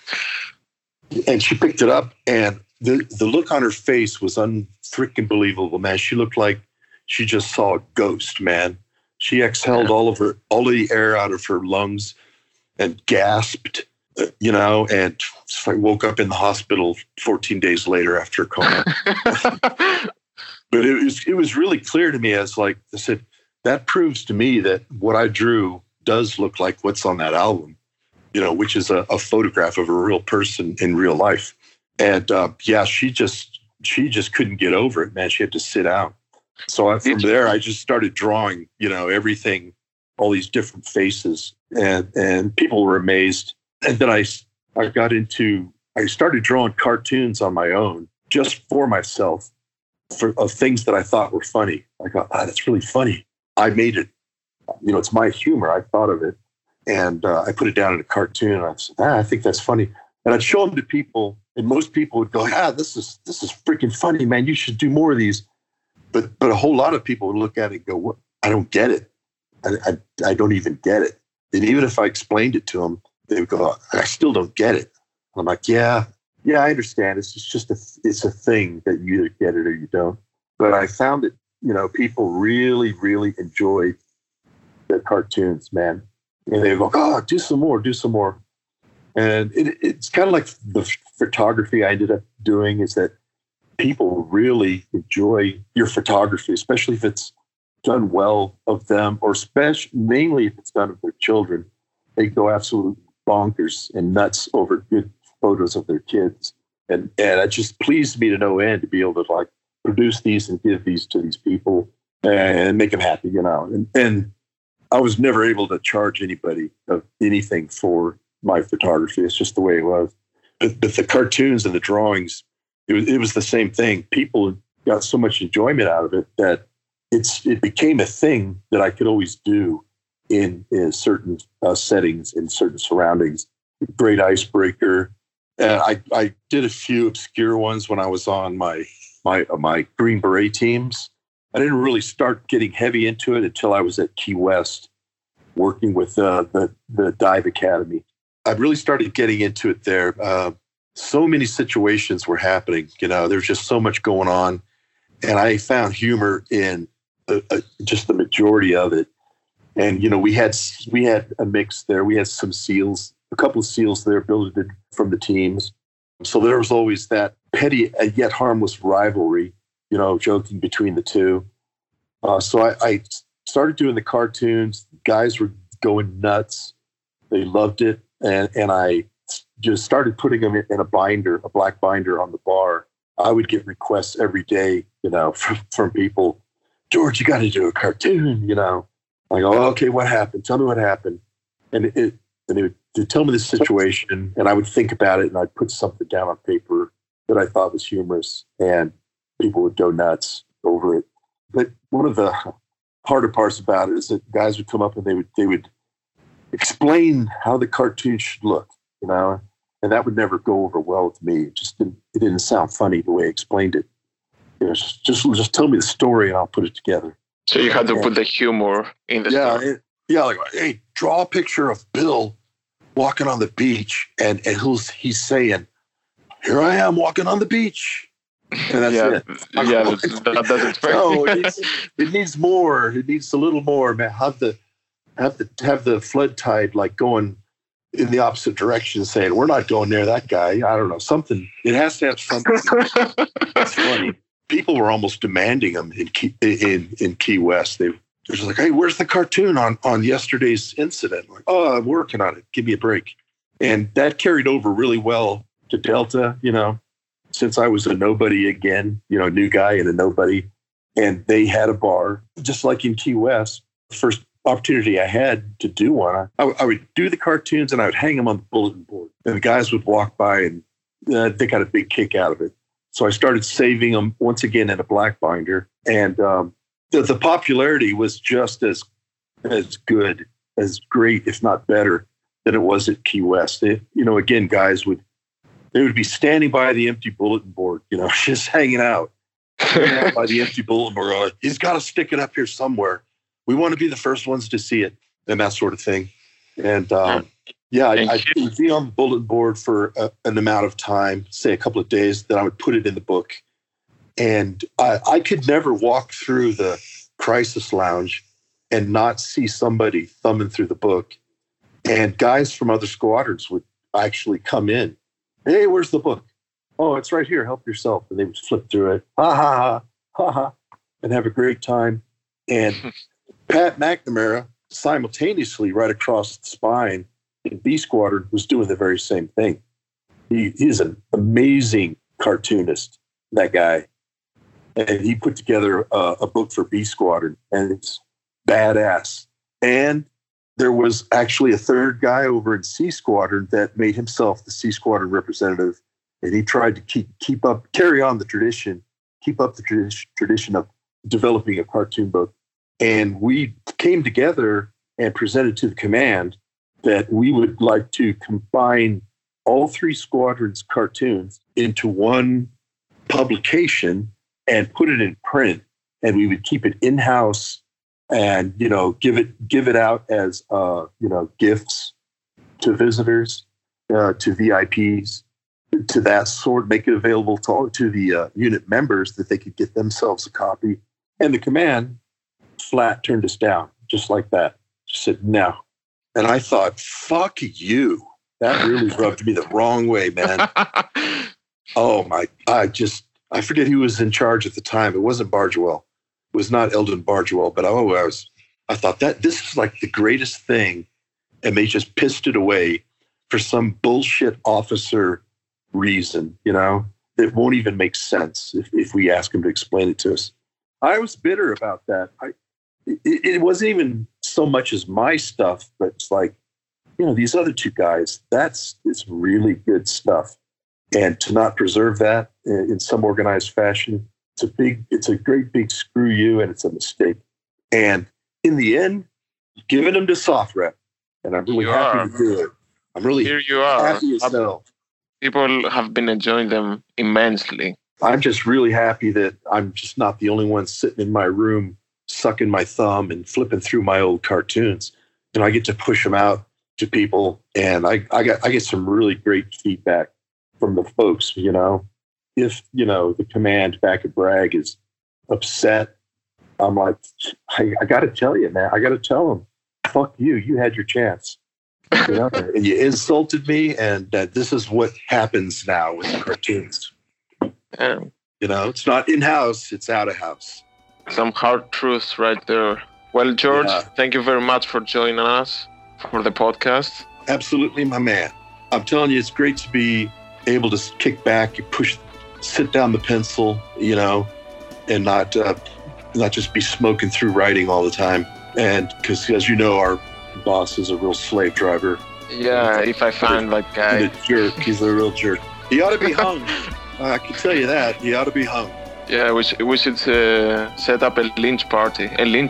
And she picked it up, and the look on her face was unfreaking believable, man. She looked like she just saw a ghost, man. She exhaled all of the air out of her lungs and gasped, and woke up in the hospital 14 days later after a coma. But it was really clear to me, as like I said, that proves to me that what I drew does look like what's on that album, which is a photograph of a real person in real life. And she just couldn't get over it, man. She had to sit down. So from there, I just started drawing, everything, all these different faces, and people were amazed. And then I started drawing cartoons on my own, just for myself, of things that I thought were funny. I go, that's really funny. I made it. It's my humor. I thought of it, and I put it down in a cartoon. And I said, I think that's funny. And I'd show them to people, and most people would go, this is freaking funny, man. You should do more of these. But a whole lot of people would look at it and go, what? I don't get it. I don't even get it. And even if I explained it to them, they would go, I still don't get it. And I'm like, yeah, I understand. It's just it's a thing that you either get it or you don't. But I found that, people really, really enjoyed the cartoons, man. And they go, do some more. And it's kind of like the photography I ended up doing, is that people really enjoy your photography, especially if it's done well of them, or mainly if it's done of their children. They go absolutely bonkers and nuts over good photos of their kids. And it just pleased me to no end to be able to produce these and give these to these people and make them happy, And I was never able to charge anybody of anything for my photography. It's just the way it was. But the cartoons and the drawings, it was the same thing. People got so much enjoyment out of it that it became a thing that I could always do in certain settings, in certain surroundings. Great icebreaker. I did a few obscure ones when I was on my Green Beret teams. I didn't really start getting heavy into it until I was at Key West, working with the Dive Academy. I really started getting into it there. So many situations were happening. There's just so much going on, and I found humor in just the majority of it. And we had a mix there. We had some SEALs, a couple of SEALs there built from the teams. So there was always that petty yet harmless rivalry, joking between the two. So I started doing the cartoons. Guys were going nuts. They loved it. And I just started putting them in a binder, a black binder on the bar. I would get requests every day, from people. George, you got to do a cartoon, I go, okay, what happened? Tell me what happened. And it would tell me the situation, and I would think about it, and I'd put something down on paper that I thought was humorous, and people would go nuts over it. But one of the harder parts about it is that guys would come up and they would explain how the cartoon should look, and that would never go over well with me. It didn't sound funny the way I explained it. Just tell me the story and I'll put it together. So you had to put the humor in the story. Like, hey, draw a picture of Bill walking on the beach, and he's saying, "Here I am walking on the beach," and that's it. Yeah, that doesn't. No, it needs more. It needs a little more, man. Have the flood tide going in the opposite direction, saying we're not going near that guy. I don't know, something. It has to have something. It's funny. People were almost demanding them in Key West. They're just like, hey, where's the cartoon on yesterday's incident? Like, oh, I'm working on it. Give me a break. And that carried over really well to Delta, since I was a nobody again, new guy and a nobody. And they had a bar, just like in Key West. The first opportunity I had to do one, I would do the cartoons and I would hang them on the bulletin board. And the guys would walk by and they got a big kick out of it. So I started saving them once again in a black binder. And the popularity was just as good, as great, if not better, than it was at Key West. Again, guys would be standing by the empty bulletin board, just hanging out by the empty bulletin board. He's got to stick it up here somewhere. We want to be the first ones to see it, and that sort of thing. And I would be on the bulletin board for an amount of time, say a couple of days, then I would put it in the book. And I could never walk through the crisis lounge and not see somebody thumbing through the book. And guys from other squadrons would actually come in. Hey, where's the book? Oh, it's right here. Help yourself. And they would flip through it. Ha, ha, ha, ha, ha. and have a great time. And Pat McNamara, simultaneously right across the spine in B Squadron, was doing the very same thing. He's an amazing cartoonist, that guy. And he put together a book for B Squadron, and it's badass. And there was actually a third guy over in C Squadron that made himself the C Squadron representative, and he tried to carry on the tradition, keep up the tradition of developing a cartoon book. And we came together and presented to the command that we would like to combine all 3 squadrons' cartoons into one publication and put it in print, and we would keep it in-house and, give it out as, gifts to visitors, to VIPs, to that sort, make it available to the unit members that they could get themselves a copy. And the command flat turned us down, just like that. Just said, no. And I thought, fuck you. That really rubbed me the wrong way, man. Oh, I forget who was in charge at the time. It wasn't Bargewell. It was not Eldon Bargewell, but I thought that this is like the greatest thing. And they just pissed it away for some bullshit officer reason, that won't even make sense if we ask them to explain it to us. I was bitter about that. It wasn't even so much as my stuff, but it's like, these other 2 guys, it's really good stuff. And to not preserve that in some organized fashion, it's a great big screw you, and it's a mistake. And in the end, giving them to SOFREP, and I'm really happy to do it. I'm really Here you are. happy as hell. People have been enjoying them immensely. I'm just really happy that I'm just not the only one sitting in my room sucking my thumb and flipping through my old cartoons. I get to push them out to people, and I get some really great feedback from the folks. If the command back at Bragg is upset, I'm like, I got to tell you, man. I got to tell them, fuck you. You had your chance. And you insulted me, and this is what happens now with the cartoons. Yeah. It's not in-house, it's out-of-house. Some hard truths right there. Well, George, Thank you very much for joining us for the podcast. Absolutely, my man. I'm telling you, it's great to be able to kick back, sit down the pencil, and not just be smoking through writing all the time. And because, as you know, our boss is a real slave driver. Yeah, if I find that guy. He's a real jerk. He ought to be hung. I can tell you that. He ought to be hung. Yeah, we should set up a lynching party.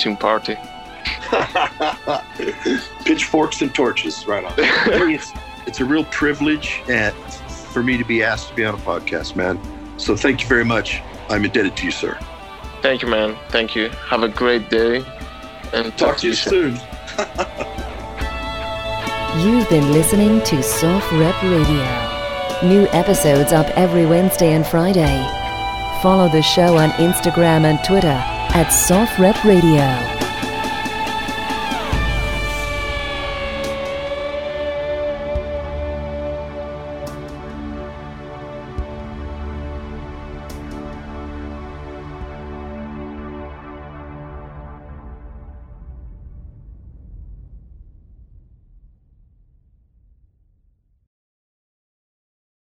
Pitchforks and torches, right on. It's a real privilege for me to be asked to be on a podcast, man. So thank you very much. I'm indebted to you, sir. Thank you, man. Thank you. Have a great day. And talk to you soon. You've been listening to SOFREP Radio. New episodes up every Wednesday and Friday. Follow the show on Instagram and Twitter at SOFREP Radio.